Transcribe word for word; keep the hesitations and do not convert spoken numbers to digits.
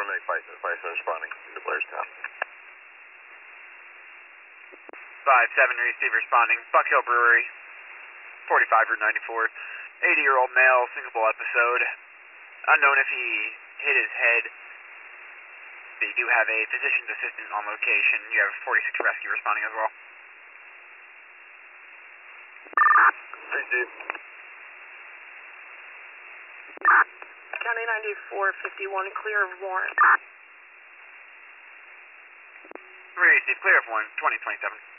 make five seven responding into Blairstown. five seven, receive responding. Buck Hill Brewery, forty-five Route ninety-four. eighty-year-old male, syncopal episode. Unknown if he hit his head. They do have a physician's assistant on location. You have forty-six rescue responding as well. three Chief. County ninety-four fifty-one, clear of Warren. Receive clear of Warren, twenty twenty-seven.